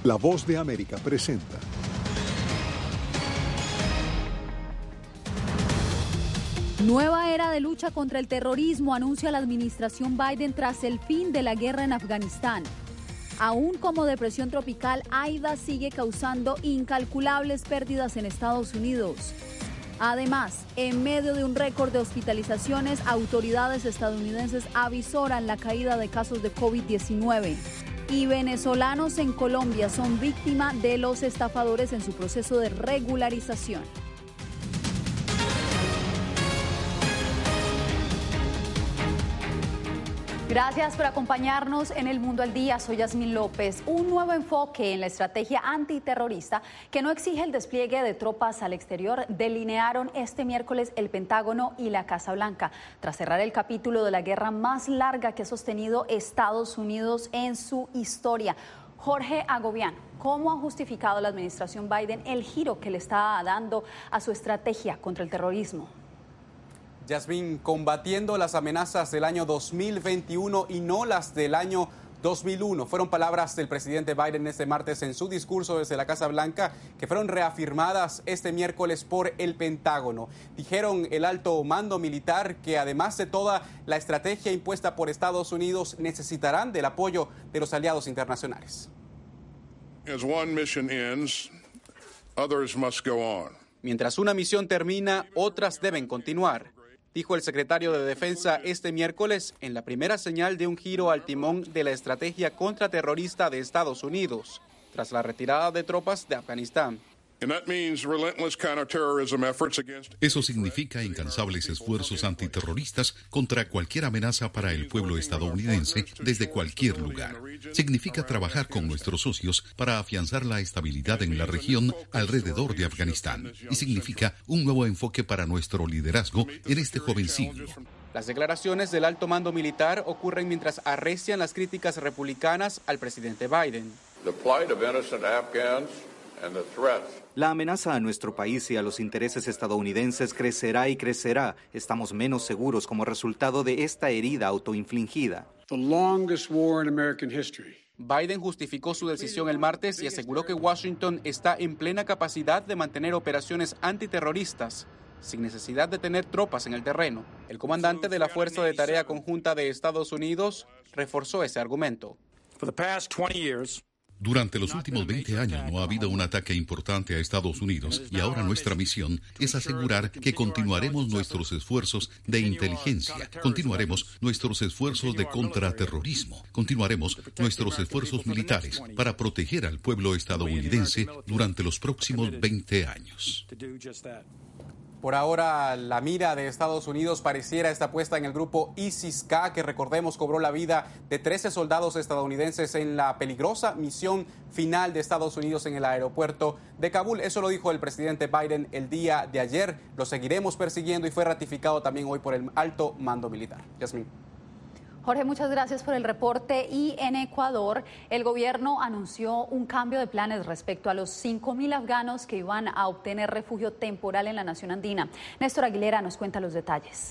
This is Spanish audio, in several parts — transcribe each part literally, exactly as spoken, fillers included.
La Voz de América presenta. Nueva era de lucha contra el terrorismo anuncia la administración Biden tras el fin de la guerra en Afganistán. Aún como depresión tropical, Aida sigue causando incalculables pérdidas en Estados Unidos. Además, en medio de un récord de hospitalizaciones, autoridades estadounidenses avisoran la caída de casos de COVID diecinueve. Y venezolanos en Colombia son víctima de los estafadores en su proceso de regularización. Gracias por acompañarnos en El Mundo al Día. Soy Yasmín López. Un nuevo enfoque en la estrategia antiterrorista que no exige el despliegue de tropas al exterior delinearon este miércoles el Pentágono y la Casa Blanca, tras cerrar el capítulo de la guerra más larga que ha sostenido Estados Unidos en su historia. Jorge Agobián, ¿cómo ha justificado la administración Biden el giro que le está dando a su estrategia contra el terrorismo? Yasmín, combatiendo las amenazas del año dos mil veintiuno y no las del año dos mil uno. Fueron palabras del presidente Biden este martes en su discurso desde la Casa Blanca, que fueron reafirmadas este miércoles por el Pentágono. Dijeron el alto mando militar que además de toda la estrategia impuesta por Estados Unidos, necesitarán del apoyo de los aliados internacionales. As one mission ends, others must go on. Mientras una misión termina, otras deben continuar, dijo el secretario de Defensa este miércoles en la primera señal de un giro al timón de la estrategia contraterrorista de Estados Unidos, tras la retirada de tropas de Afganistán. Eso significa incansables esfuerzos antiterroristas contra cualquier amenaza para el pueblo estadounidense desde cualquier lugar. Significa trabajar con nuestros socios para afianzar la estabilidad en la región alrededor de Afganistán. Y significa un nuevo enfoque para nuestro liderazgo en este joven siglo. Las declaraciones del alto mando militar ocurren mientras arrecian las críticas republicanas al presidente Biden. La amenaza a nuestro país y a los intereses estadounidenses crecerá y crecerá. Estamos menos seguros como resultado de esta herida autoinfligida. Biden justificó su decisión el martes y aseguró que Washington está en plena capacidad de mantener operaciones antiterroristas sin necesidad de tener tropas en el terreno. El comandante de la Fuerza de Tarea Conjunta de Estados Unidos reforzó ese argumento. Durante los últimos veinte años no ha habido un ataque importante a Estados Unidos y ahora nuestra misión es asegurar que continuaremos nuestros esfuerzos de inteligencia, continuaremos nuestros esfuerzos de contraterrorismo, continuaremos nuestros esfuerzos militares para proteger al pueblo estadounidense durante los próximos veinte años. Por ahora, la mira de Estados Unidos pareciera estar puesta en el grupo ISIS-K, que recordemos cobró la vida de trece soldados estadounidenses en la peligrosa misión final de Estados Unidos en el aeropuerto de Kabul. Eso lo dijo el presidente Biden el día de ayer. Lo seguiremos persiguiendo y fue ratificado también hoy por el alto mando militar. Yasmín. Jorge, muchas gracias por el reporte. Y en Ecuador, el gobierno anunció un cambio de planes respecto a los cinco mil afganos que iban a obtener refugio temporal en la nación andina. Néstor Aguilera nos cuenta los detalles.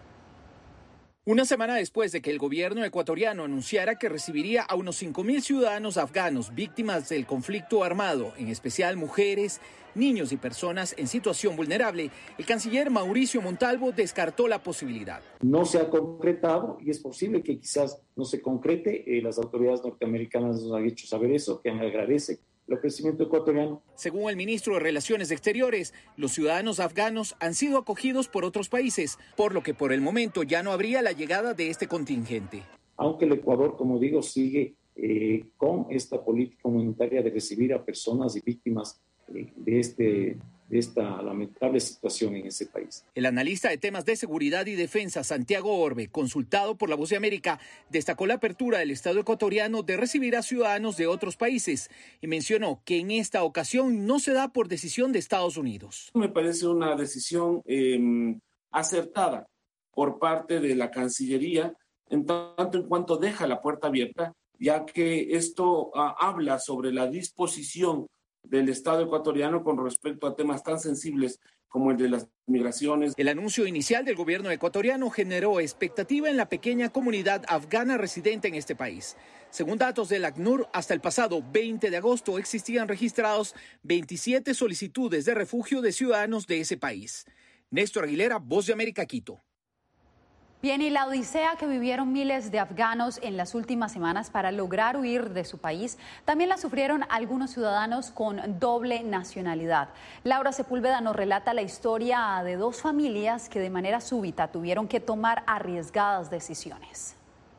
Una semana después de que el gobierno ecuatoriano anunciara que recibiría a unos cinco mil ciudadanos afganos víctimas del conflicto armado, en especial mujeres, niños y personas en situación vulnerable, el canciller Mauricio Montalvo descartó la posibilidad. No se ha concretado y es posible que quizás no se concrete. Eh, las autoridades norteamericanas nos han hecho saber eso, que agradece el ofrecimiento ecuatoriano. Según el ministro de Relaciones Exteriores, los ciudadanos afganos han sido acogidos por otros países, por lo que por el momento ya no habría la llegada de este contingente. Aunque el Ecuador, como digo, sigue eh, con esta política humanitaria de recibir a personas y víctimas eh, de, este, de esta lamentable situación en ese país. El analista de temas de seguridad y defensa, Santiago Orbe, consultado por La Voz de América, destacó la apertura del Estado ecuatoriano de recibir a ciudadanos de otros países y mencionó que en esta ocasión no se da por decisión de Estados Unidos. Me parece una decisión eh, acertada por parte de la Cancillería, en tanto en cuanto deja la puerta abierta, ya que esto uh, habla sobre la disposición del Estado ecuatoriano con respecto a temas tan sensibles como el de las migraciones. El anuncio inicial del gobierno ecuatoriano generó expectativa en la pequeña comunidad afgana residente en este país. Según datos del ACNUR, hasta el pasado veinte de agosto existían registrados veintisiete solicitudes de refugio de ciudadanos de ese país. Néstor Aguilera, Voz de América, Quito. Bien, y la odisea que vivieron miles de afganos en las últimas semanas para lograr huir de su país, también la sufrieron algunos ciudadanos con doble nacionalidad. Laura Sepúlveda nos relata la historia de dos familias que de manera súbita tuvieron que tomar arriesgadas decisiones.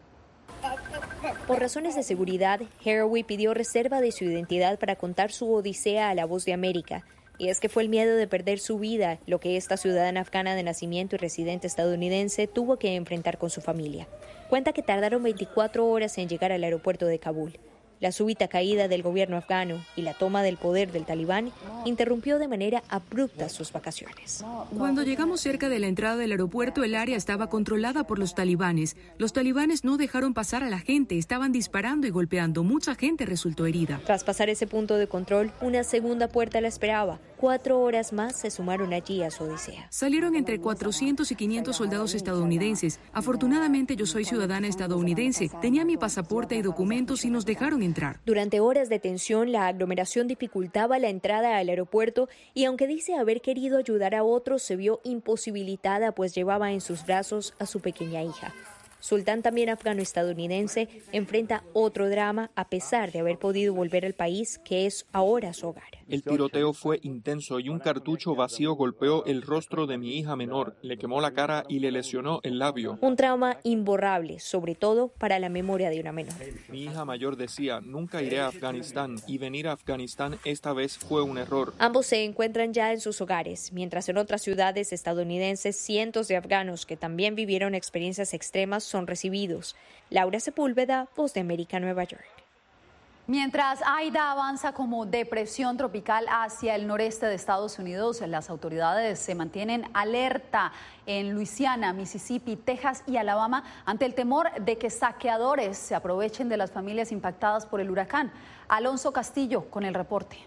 Por razones de seguridad, Haraway pidió reserva de su identidad para contar su odisea a La Voz de América. Y es que fue el miedo de perder su vida lo que esta ciudadana afgana de nacimiento y residente estadounidense tuvo que enfrentar con su familia. Cuenta que tardaron veinticuatro horas en llegar al aeropuerto de Kabul. La súbita caída del gobierno afgano y la toma del poder del talibán interrumpió de manera abrupta sus vacaciones. Cuando llegamos cerca de la entrada del aeropuerto, el área estaba controlada por los talibanes. Los talibanes no dejaron pasar a la gente, estaban disparando y golpeando. Mucha gente resultó herida. Tras pasar ese punto de control, una segunda puerta la esperaba. Cuatro horas más se sumaron allí a su odisea. Salieron entre cuatrocientos y quinientos soldados estadounidenses. Afortunadamente yo soy ciudadana estadounidense. Tenía mi pasaporte y documentos y nos dejaron entrar. Durante horas de tensión, la aglomeración dificultaba la entrada al aeropuerto y aunque dice haber querido ayudar a otros, se vio imposibilitada pues llevaba en sus brazos a su pequeña hija. Sultán, también afgano-estadounidense, enfrenta otro drama a pesar de haber podido volver al país que es ahora su hogar. El tiroteo fue intenso y un cartucho vacío golpeó el rostro de mi hija menor, le quemó la cara y le lesionó el labio. Un trauma imborrable, sobre todo para la memoria de una menor. Mi hija mayor decía, nunca iré a Afganistán y venir a Afganistán esta vez fue un error. Ambos se encuentran ya en sus hogares, mientras en otras ciudades estadounidenses cientos de afganos que también vivieron experiencias extremas son recibidos. Laura Sepúlveda, Voz de América, Nueva York. Mientras Aida avanza como depresión tropical hacia el noreste de Estados Unidos, las autoridades se mantienen alerta en Luisiana, Mississippi, Texas y Alabama ante el temor de que saqueadores se aprovechen de las familias impactadas por el huracán. Alonso Castillo con el reporte.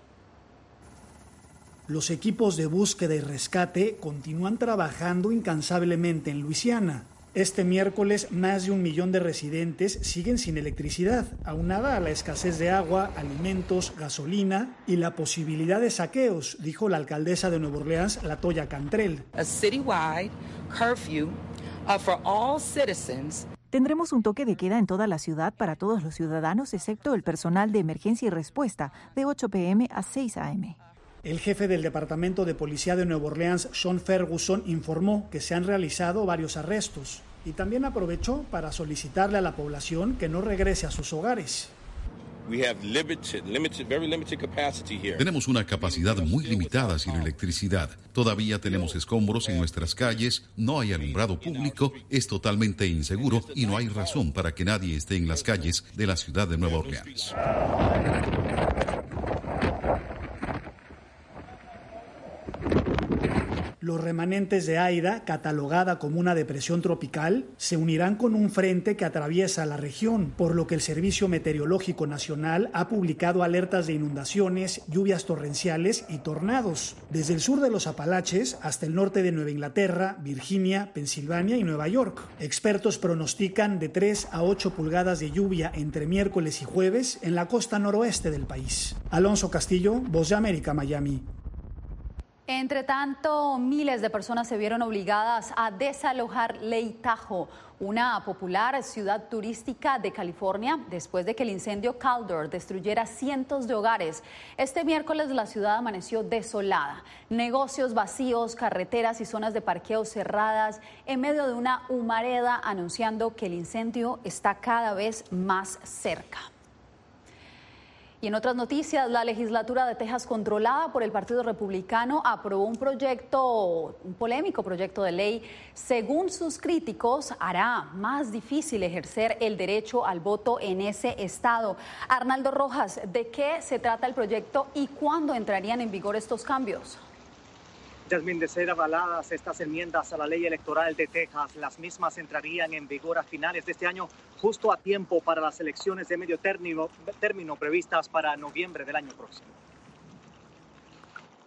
Los equipos de búsqueda y rescate continúan trabajando incansablemente en Luisiana. Este miércoles, más de un millón de residentes siguen sin electricidad, aunada a la escasez de agua, alimentos, gasolina y la posibilidad de saqueos, dijo la alcaldesa de Nueva Orleans, Latoya Cantrell. A citywide curfew uh, for all citizens. Tendremos un toque de queda en toda la ciudad para todos los ciudadanos, excepto el personal de emergencia y respuesta, de ocho pe eme a seis a eme. El jefe del Departamento de Policía de Nueva Orleans, Sean Ferguson, informó que se han realizado varios arrestos y también aprovechó para solicitarle a la población que no regrese a sus hogares. Tenemos una capacidad muy limitada sin electricidad. Todavía tenemos escombros en nuestras calles, no hay alumbrado público, es totalmente inseguro y no hay razón para que nadie esté en las calles de la ciudad de Nueva Orleans. Los remanentes de Aida, catalogada como una depresión tropical, se unirán con un frente que atraviesa la región, por lo que el Servicio Meteorológico Nacional ha publicado alertas de inundaciones, lluvias torrenciales y tornados, desde el sur de los Apalaches hasta el norte de Nueva Inglaterra, Virginia, Pensilvania y Nueva York. Expertos pronostican de tres a ocho pulgadas de lluvia entre miércoles y jueves en la costa noroeste del país. Alonso Castillo, Voz de América, Miami. Entre tanto, miles de personas se vieron obligadas a desalojar Lake Tahoe, una popular ciudad turística de California, después de que el incendio Caldor destruyera cientos de hogares. Este miércoles la ciudad amaneció desolada. Negocios vacíos, carreteras y zonas de parqueo cerradas, en medio de una humareda anunciando que el incendio está cada vez más cerca. Y en otras noticias, la legislatura de Texas, controlada por el Partido Republicano, aprobó un proyecto, un polémico proyecto de ley. Según sus críticos, hará más difícil ejercer el derecho al voto en ese estado. Arnaldo Rojas, ¿de qué se trata el proyecto y cuándo entrarían en vigor estos cambios? Yasmín, de ser avaladas estas enmiendas a la ley electoral de Texas, las mismas entrarían en vigor a finales de este año, justo a tiempo para las elecciones de medio término, término previstas para noviembre del año próximo.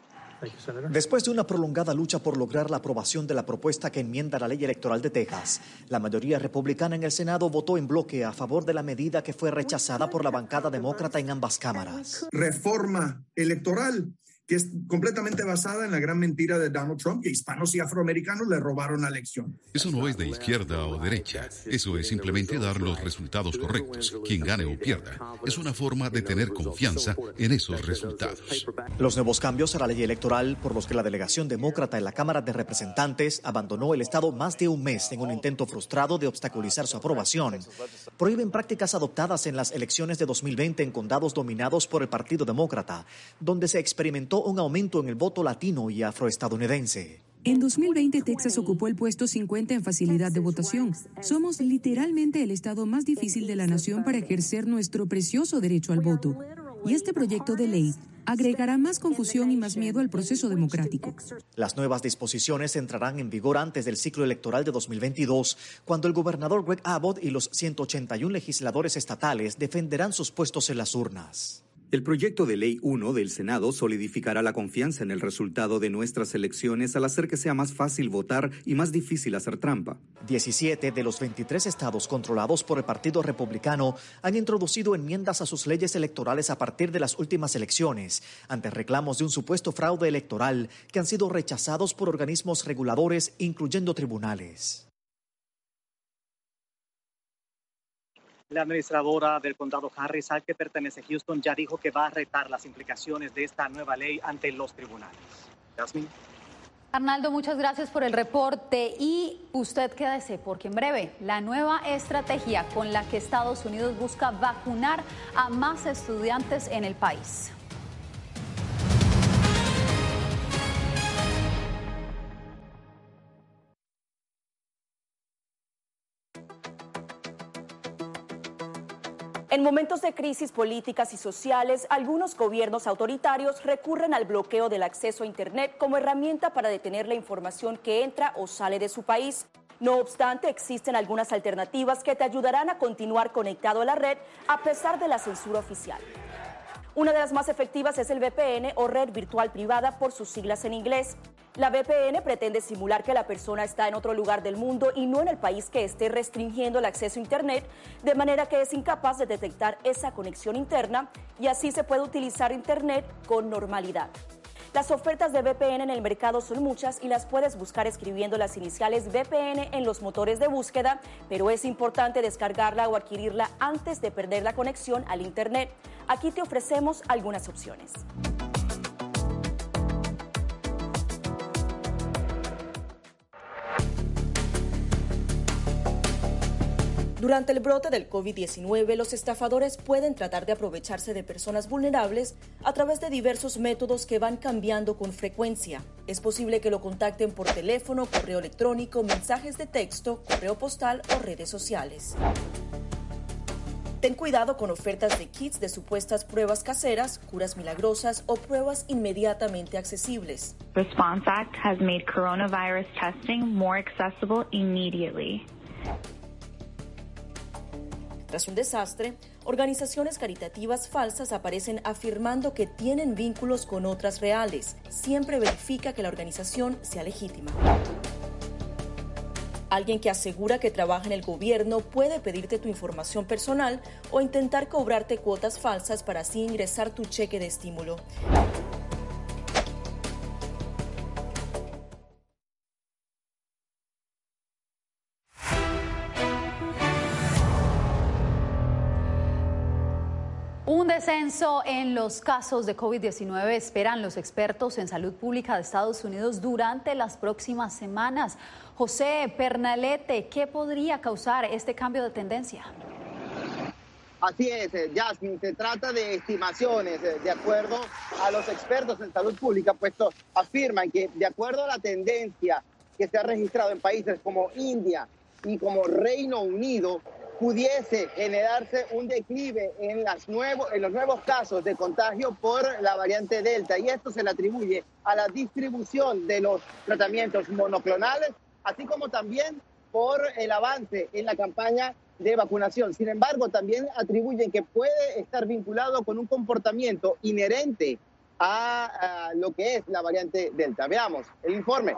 Después de una prolongada lucha por lograr la aprobación de la propuesta que enmienda la ley electoral de Texas, la mayoría republicana en el Senado votó en bloque a favor de la medida que fue rechazada por la bancada demócrata en ambas cámaras. Reforma electoral que es completamente basada en la gran mentira de Donald Trump, que hispanos y afroamericanos le robaron la elección. Eso no es de izquierda o derecha. Eso es simplemente dar los resultados correctos, quien gane o pierda. Es una forma de tener confianza en esos resultados. Los nuevos cambios a la ley electoral, por los que la delegación demócrata en la Cámara de Representantes abandonó el Estado más de un mes en un intento frustrado de obstaculizar su aprobación, prohíben prácticas adoptadas en las elecciones de dos mil veinte en condados dominados por el Partido Demócrata, donde se experimentó un aumento en el voto latino y afroestadounidense. En dos mil veinte, Texas ocupó el puesto cincuenta en facilidad de votación. Somos literalmente el estado más difícil de la nación para ejercer nuestro precioso derecho al voto. Y este proyecto de ley agregará más confusión y más miedo al proceso democrático. Las nuevas disposiciones entrarán en vigor antes del ciclo electoral de dos mil veintidós, cuando el gobernador Greg Abbott y los ciento ochenta y uno legisladores estatales defenderán sus puestos en las urnas. El proyecto de ley uno del Senado solidificará la confianza en el resultado de nuestras elecciones al hacer que sea más fácil votar y más difícil hacer trampa. diecisiete de los veintitrés estados controlados por el Partido Republicano han introducido enmiendas a sus leyes electorales a partir de las últimas elecciones, ante reclamos de un supuesto fraude electoral que han sido rechazados por organismos reguladores, incluyendo tribunales. La administradora del condado Harris, al que pertenece Houston, ya dijo que va a retar las implicaciones de esta nueva ley ante los tribunales. Jasmine. Arnaldo, muchas gracias por el reporte y usted quédese porque en breve la nueva estrategia con la que Estados Unidos busca vacunar a más estudiantes en el país. En momentos de crisis políticas y sociales, algunos gobiernos autoritarios recurren al bloqueo del acceso a Internet como herramienta para detener la información que entra o sale de su país. No obstante, existen algunas alternativas que te ayudarán a continuar conectado a la red a pesar de la censura oficial. Una de las más efectivas es el V P N o red virtual privada por sus siglas en inglés. La V P N pretende simular que la persona está en otro lugar del mundo y no en el país que esté restringiendo el acceso a Internet, de manera que es incapaz de detectar esa conexión interna y así se puede utilizar Internet con normalidad. Las ofertas de V P N en el mercado son muchas y las puedes buscar escribiendo las iniciales V P N en los motores de búsqueda, pero es importante descargarla o adquirirla antes de perder la conexión al Internet. Aquí te ofrecemos algunas opciones. Durante el brote del COVID diecinueve, los estafadores pueden tratar de aprovecharse de personas vulnerables a través de diversos métodos que van cambiando con frecuencia. Es posible que lo contacten por teléfono, correo electrónico, mensajes de texto, correo postal o redes sociales. Ten cuidado con ofertas de kits de supuestas pruebas caseras, curas milagrosas o pruebas inmediatamente accesibles. Response Act has made coronavirus testing more accessible immediately. Tras un desastre, organizaciones caritativas falsas aparecen afirmando que tienen vínculos con otras reales. Siempre verifica que la organización sea legítima. Alguien que asegura que trabaja en el gobierno puede pedirte tu información personal o intentar cobrarte cuotas falsas para así ingresar tu cheque de estímulo. Un descenso en los casos de COVID diecinueve esperan los expertos en salud pública de Estados Unidos durante las próximas semanas. José Pernalete, ¿qué podría causar este cambio de tendencia? Así es, Jasmine, se trata de estimaciones de acuerdo a los expertos en salud pública, puesto afirman que de acuerdo a la tendencia que se ha registrado en países como India y como Reino Unido, pudiese generarse un declive en, las nuevo, en los nuevos casos de contagio por la variante Delta, y esto se le atribuye a la distribución de los tratamientos monoclonales, así como también por el avance en la campaña de vacunación. Sin embargo, también atribuyen que puede estar vinculado con un comportamiento inherente a, a lo que es la variante Delta. Veamos el informe.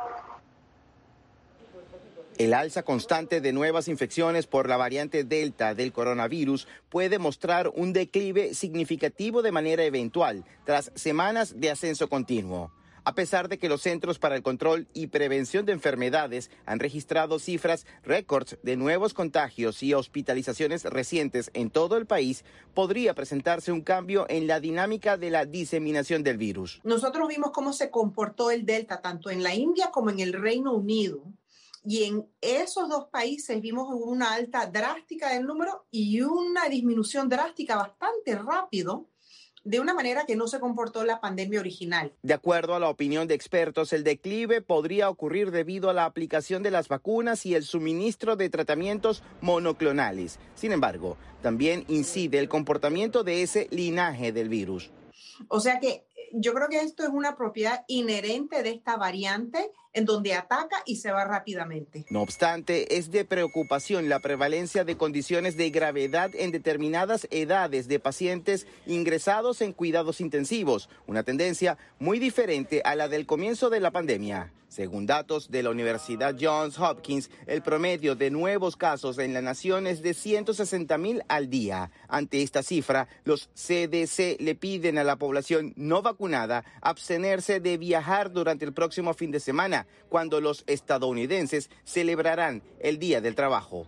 El alza constante de nuevas infecciones por la variante Delta del coronavirus puede mostrar un declive significativo de manera eventual tras semanas de ascenso continuo. A pesar de que los Centros para el Control y Prevención de Enfermedades han registrado cifras récords de nuevos contagios y hospitalizaciones recientes en todo el país, podría presentarse un cambio en la dinámica de la diseminación del virus. Nosotros vimos cómo se comportó el Delta tanto en la India como en el Reino Unido. Y en esos dos países vimos una alta drástica del número y una disminución drástica bastante rápido, de una manera que no se comportó la pandemia original. De acuerdo a la opinión de expertos, el declive podría ocurrir debido a la aplicación de las vacunas y el suministro de tratamientos monoclonales. Sin embargo, también incide el comportamiento de ese linaje del virus. O sea que yo creo que esto es una propiedad inherente de esta variante en donde ataca y se va rápidamente. No obstante, es de preocupación la prevalencia de condiciones de gravedad en determinadas edades de pacientes ingresados en cuidados intensivos, una tendencia muy diferente a la del comienzo de la pandemia. Según datos de la Universidad Johns Hopkins, el promedio de nuevos casos en la nación es de ciento sesenta mil al día. Ante esta cifra, los C D C le piden a la población no vacunada abstenerse de viajar durante el próximo fin de semana, cuando los estadounidenses celebrarán el Día del Trabajo.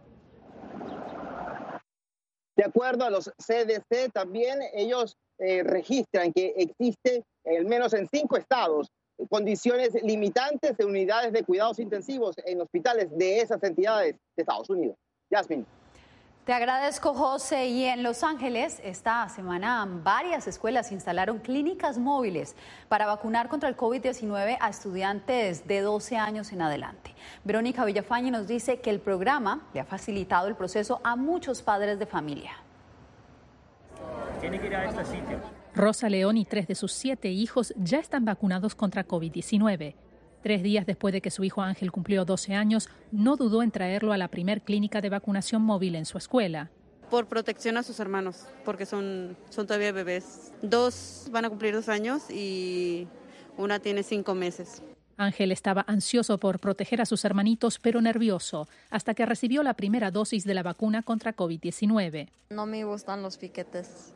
De acuerdo a los C D C, también ellos eh, registran que existe, al menos en cinco estados, condiciones limitantes de unidades de cuidados intensivos en hospitales de esas entidades de Estados Unidos. Yasmin. Te agradezco, José. Y en Los Ángeles, esta semana varias escuelas instalaron clínicas móviles para vacunar contra el COVID diecinueve a estudiantes de doce años en adelante. Verónica Villafañe nos dice que el programa le ha facilitado el proceso a muchos padres de familia. Tiene que ir a este sitio. Rosa León y tres de sus siete hijos ya están vacunados contra COVID diecinueve. Tres días después de que su hijo Ángel cumplió doce años, no dudó en traerlo a la primer clínica de vacunación móvil en su escuela. Por protección a sus hermanos, porque son, son todavía bebés. Dos van a cumplir dos años y una tiene cinco meses. Ángel estaba ansioso por proteger a sus hermanitos, pero nervioso, hasta que recibió la primera dosis de la vacuna contra COVID diecinueve. No me gustan los piquetes.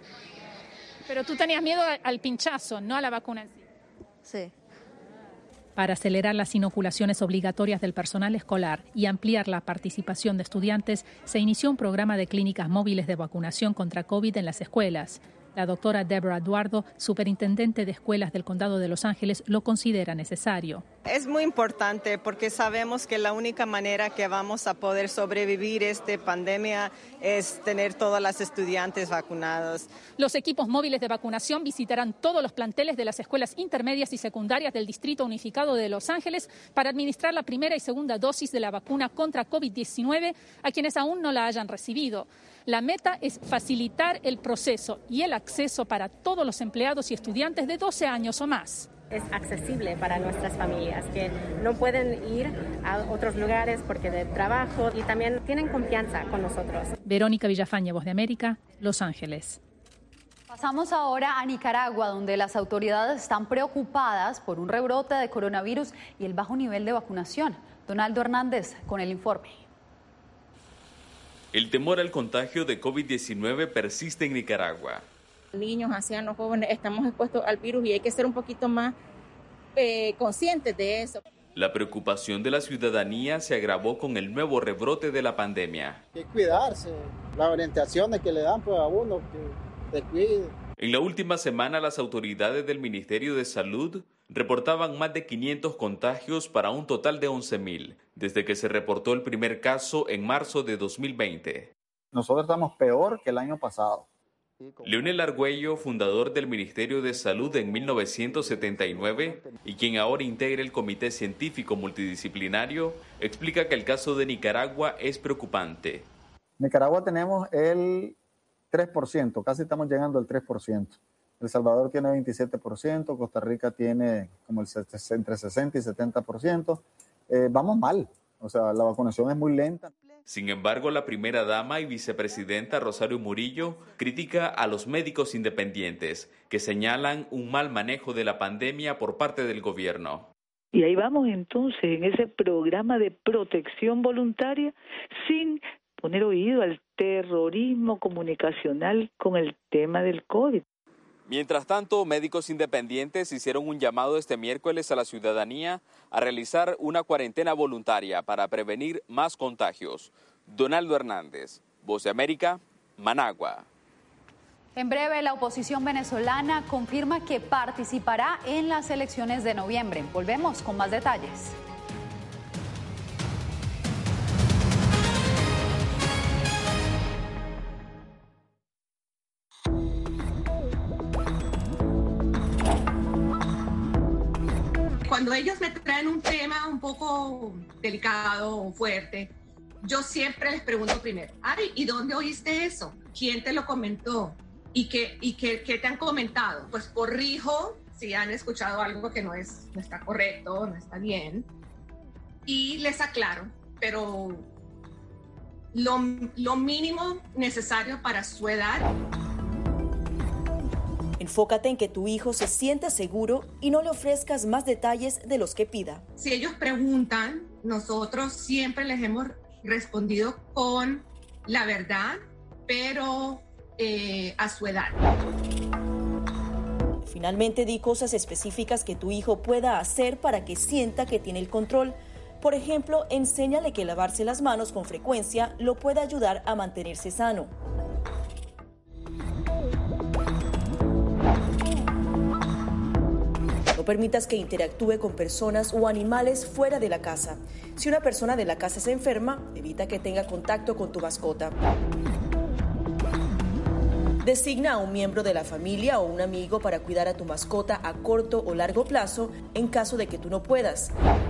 Pero tú tenías miedo al pinchazo, no a la vacuna en sí. Sí. Para acelerar las inoculaciones obligatorias del personal escolar y ampliar la participación de estudiantes, se inició un programa de clínicas móviles de vacunación contra COVID en las escuelas. La doctora Deborah Eduardo, superintendente de escuelas del Condado de Los Ángeles, lo considera necesario. Es muy importante porque sabemos que la única manera que vamos a poder sobrevivir esta pandemia es tener todas las estudiantes vacunados. Los equipos móviles de vacunación visitarán todos los planteles de las escuelas intermedias y secundarias del Distrito Unificado de Los Ángeles para administrar la primera y segunda dosis de la vacuna contra COVID diecinueve a quienes aún no la hayan recibido. La meta es facilitar el proceso y el acceso para todos los empleados y estudiantes de doce años o más. Es accesible para nuestras familias que no pueden ir a otros lugares porque de trabajo y también tienen confianza con nosotros. Verónica Villafañe, Voz de América, Los Ángeles. Pasamos ahora a Nicaragua, donde las autoridades están preocupadas por un rebrote de coronavirus y el bajo nivel de vacunación. Donaldo Hernández con el informe. El temor al contagio de COVID diecinueve persiste en Nicaragua. Niños, ancianos, jóvenes, estamos expuestos al virus y hay que ser un poquito más eh, conscientes de eso. La preocupación de la ciudadanía se agravó con el nuevo rebrote de la pandemia. Hay que cuidarse, las orientaciones que le dan pues, a uno, que se cuide. En la última semana, las autoridades del Ministerio de Salud reportaban más de quinientos contagios para un total de once mil, desde que se reportó el primer caso en marzo de dos mil veinte. Nosotros estamos peor que el año pasado. Leonel Argüello, fundador del Ministerio de Salud en mil novecientos setenta y nueve y quien ahora integra el Comité Científico Multidisciplinario, explica que el caso de Nicaragua es preocupante. En Nicaragua tenemos el tres por ciento, casi estamos llegando al tres por ciento. El Salvador tiene veintisiete por ciento, Costa Rica tiene como el entre sesenta y setenta por ciento. Eh, vamos mal, o sea, la vacunación es muy lenta. Sin embargo, la primera dama y vicepresidenta Rosario Murillo critica a los médicos independientes, que señalan un mal manejo de la pandemia por parte del gobierno. Y ahí vamos entonces en ese programa de protección voluntaria sin poner oído al terrorismo comunicacional con el tema del COVID. Mientras tanto, médicos independientes hicieron un llamado este miércoles a la ciudadanía a realizar una cuarentena voluntaria para prevenir más contagios. Donaldo Hernández, Voz de América, Managua. En breve, la oposición venezolana confirma que participará en las elecciones de noviembre. Volvemos con más detalles. Cuando ellos me traen un tema un poco delicado o fuerte, yo siempre les pregunto primero, Ari, ¿y dónde oíste eso? ¿Quién te lo comentó? ¿Y qué, y qué, qué te han comentado? Pues corrijo si han escuchado algo que no, es, no está correcto, no está bien, y les aclaro, pero lo, lo mínimo necesario para su edad. Enfócate en que tu hijo se sienta seguro y no le ofrezcas más detalles de los que pida. Si ellos preguntan, nosotros siempre les hemos respondido con la verdad, pero eh, a su edad. Finalmente, di cosas específicas que tu hijo pueda hacer para que sienta que tiene el control. Por ejemplo, enséñale que lavarse las manos con frecuencia lo puede ayudar a mantenerse sano. No permitas que interactúe con personas o animales fuera de la casa. Si una persona de la casa se enferma, evita que tenga contacto con tu mascota. Designa a un miembro de la familia o un amigo para cuidar a tu mascota a corto o largo plazo en caso de que tú no puedas.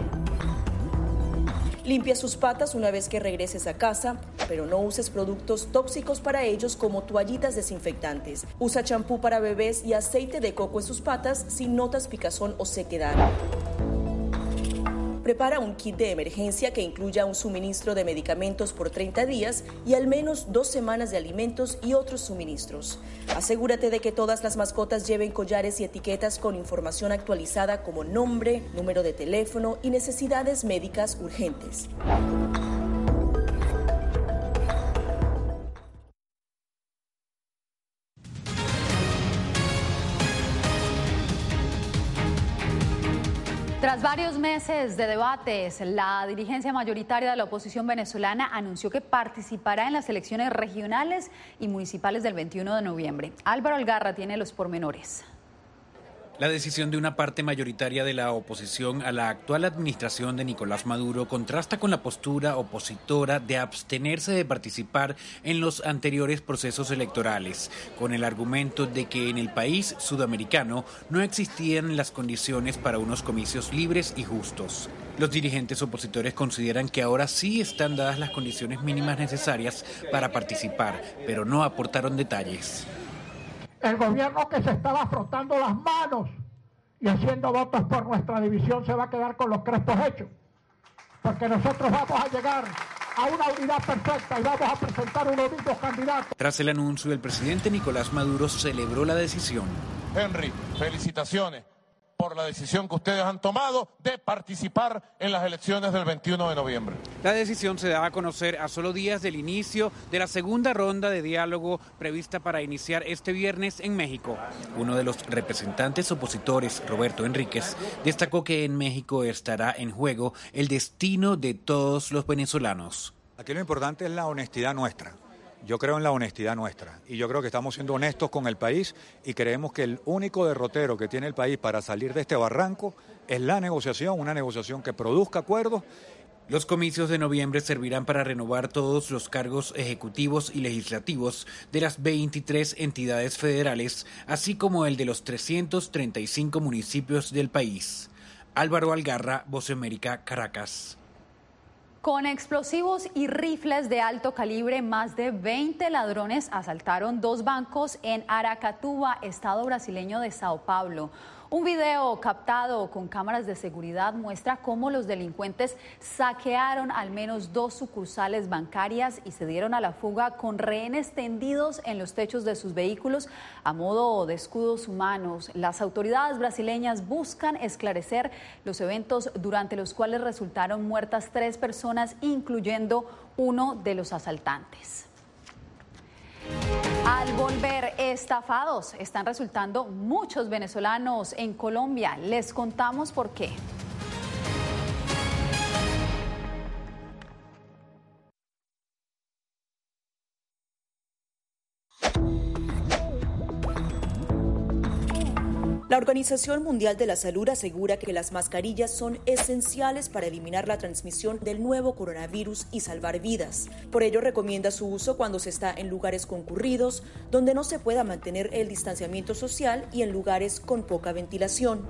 Limpia sus patas una vez que regreses a casa, pero no uses productos tóxicos para ellos como toallitas desinfectantes. Usa champú para bebés y aceite de coco en sus patas si notas picazón o sequedad. Prepara un kit de emergencia que incluya un suministro de medicamentos por treinta días y al menos dos semanas de alimentos y otros suministros. Asegúrate de que todas las mascotas lleven collares y etiquetas con información actualizada como nombre, número de teléfono y necesidades médicas urgentes. Tras varios meses de debates, la dirigencia mayoritaria de la oposición venezolana anunció que participará en las elecciones regionales y municipales del veintiuno de noviembre. Álvaro Algarra tiene los pormenores. La decisión de una parte mayoritaria de la oposición a la actual administración de Nicolás Maduro contrasta con la postura opositora de abstenerse de participar en los anteriores procesos electorales, con el argumento de que en el país sudamericano no existían las condiciones para unos comicios libres y justos. Los dirigentes opositores consideran que ahora sí están dadas las condiciones mínimas necesarias para participar, pero no aportaron detalles. El gobierno que se estaba frotando las manos y haciendo votos por nuestra división se va a quedar con los crespos hechos, porque nosotros vamos a llegar a una unidad perfecta y vamos a presentar unos mismos candidatos. Tras el anuncio, el presidente Nicolás Maduro celebró la decisión. Henry, felicitaciones por la decisión que ustedes han tomado de participar en las elecciones del veintiuno de noviembre. La decisión se da a conocer a solo días del inicio de la segunda ronda de diálogo prevista para iniciar este viernes en México. Uno de los representantes opositores, Roberto Enríquez, destacó que en México estará en juego el destino de todos los venezolanos. Aquí lo importante es la honestidad nuestra. Yo creo en la honestidad nuestra y yo creo que estamos siendo honestos con el país y creemos que el único derrotero que tiene el país para salir de este barranco es la negociación, una negociación que produzca acuerdos. Los comicios de noviembre servirán para renovar todos los cargos ejecutivos y legislativos de las veintitrés entidades federales, así como el de los trescientos treinta y cinco municipios del país. Álvaro Algarra, Voz de América, Caracas. Con explosivos y rifles de alto calibre, más de veinte ladrones asaltaron dos bancos en Aracatuba, estado brasileño de Sao Paulo. Un video captado con cámaras de seguridad muestra cómo los delincuentes saquearon al menos dos sucursales bancarias y se dieron a la fuga con rehenes tendidos en los techos de sus vehículos a modo de escudos humanos. Las autoridades brasileñas buscan esclarecer los eventos durante los cuales resultaron muertas tres personas, incluyendo uno de los asaltantes. Al volver estafados, están resultando muchos venezolanos en Colombia. Les contamos por qué. La Organización Mundial de la Salud asegura que las mascarillas son esenciales para eliminar la transmisión del nuevo coronavirus y salvar vidas. Por ello, recomienda su uso cuando se está en lugares concurridos, donde no se pueda mantener el distanciamiento social y en lugares con poca ventilación.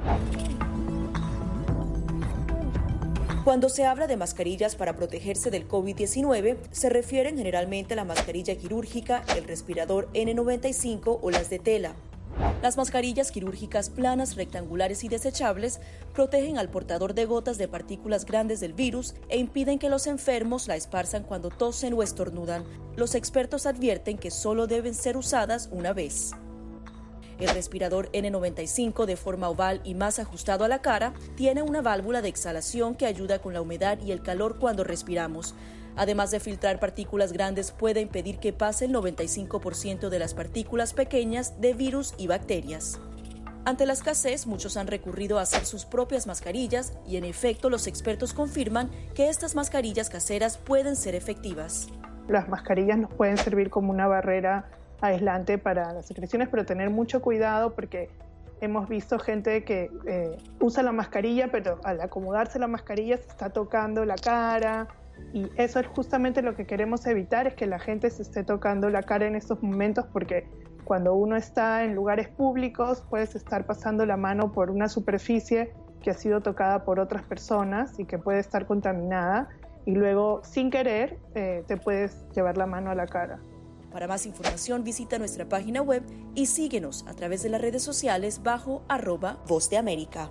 Cuando se habla de mascarillas para protegerse del COVID diecinueve, se refieren generalmente a la mascarilla quirúrgica, el respirador ene noventa y cinco o las de tela. Las mascarillas quirúrgicas planas, rectangulares y desechables protegen al portador de gotas de partículas grandes del virus e impiden que los enfermos la esparzan cuando tosen o estornudan. Los expertos advierten que solo deben ser usadas una vez. El respirador ene noventa y cinco, de forma oval y más ajustado a la cara, tiene una válvula de exhalación que ayuda con la humedad y el calor cuando respiramos. Además de filtrar partículas grandes, puede impedir que pase el noventa y cinco por ciento de las partículas pequeñas de virus y bacterias. Ante la escasez, muchos han recurrido a hacer sus propias mascarillas y, en efecto, los expertos confirman que estas mascarillas caseras pueden ser efectivas. Las mascarillas nos pueden servir como una barrera aislante para las secreciones, pero tener mucho cuidado porque hemos visto gente que eh, usa la mascarilla, pero al acomodarse la mascarilla se está tocando la cara. Y eso es justamente lo que queremos evitar, es que la gente se esté tocando la cara en estos momentos, porque cuando uno está en lugares públicos puedes estar pasando la mano por una superficie que ha sido tocada por otras personas y que puede estar contaminada y luego sin querer eh, te puedes llevar la mano a la cara. Para más información visita nuestra página web y síguenos a través de las redes sociales bajo arroba Voz de América.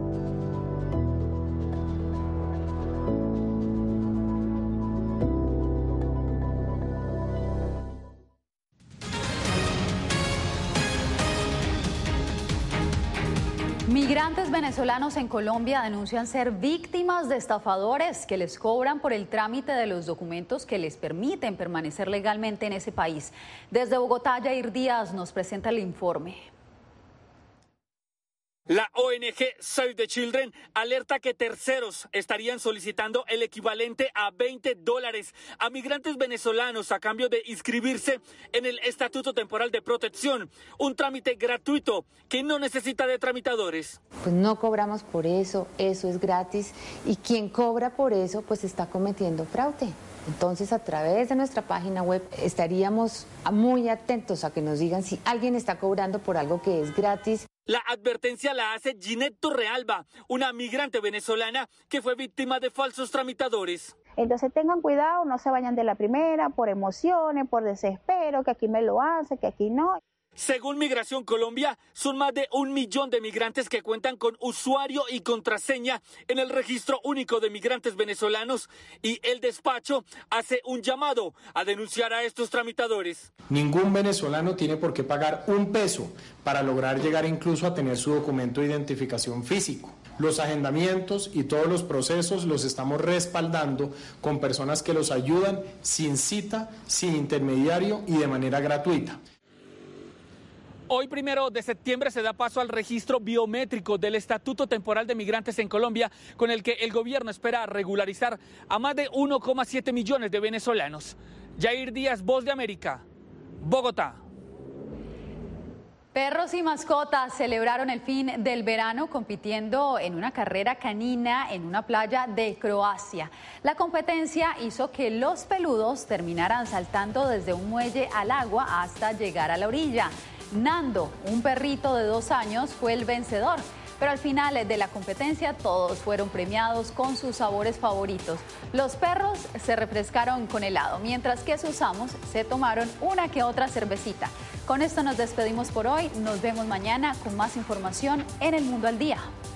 Migrantes venezolanos en Colombia denuncian ser víctimas de estafadores que les cobran por el trámite de los documentos que les permiten permanecer legalmente en ese país. Desde Bogotá, Yair Díaz nos presenta el informe. La O N G Save the Children alerta que terceros estarían solicitando el equivalente a veinte dólares a migrantes venezolanos a cambio de inscribirse en el Estatuto Temporal de Protección, un trámite gratuito que no necesita de tramitadores. Pues no cobramos por eso, eso es gratis, y quien cobra por eso pues está cometiendo fraude. Entonces, a través de nuestra página web estaríamos muy atentos a que nos digan si alguien está cobrando por algo que es gratis. La advertencia la hace Ginette Torrealba, una migrante venezolana que fue víctima de falsos tramitadores. Entonces tengan cuidado, no se vayan de la primera por emociones, por desespero, que aquí me lo hace, que aquí no. Según Migración Colombia, son más de un millón de migrantes que cuentan con usuario y contraseña en el Registro Único de Migrantes Venezolanos, y el despacho hace un llamado a denunciar a estos tramitadores. Ningún venezolano tiene por qué pagar un peso para lograr llegar incluso a tener su documento de identificación físico. Los agendamientos y todos los procesos los estamos respaldando con personas que los ayudan sin cita, sin intermediario y de manera gratuita. Hoy, primero de septiembre, se da paso al registro biométrico del Estatuto Temporal de Migrantes en Colombia, con el que el gobierno espera regularizar a más de uno coma siete millones de venezolanos. Yair Díaz, Voz de América, Bogotá. Perros y mascotas celebraron el fin del verano compitiendo en una carrera canina en una playa de Croacia. La competencia hizo que los peludos terminaran saltando desde un muelle al agua hasta llegar a la orilla. Nando, un perrito de dos años, fue el vencedor, pero al final de la competencia todos fueron premiados con sus sabores favoritos. Los perros se refrescaron con helado, mientras que sus amos se tomaron una que otra cervecita. Con esto nos despedimos por hoy. Nos vemos mañana con más información en El Mundo al Día.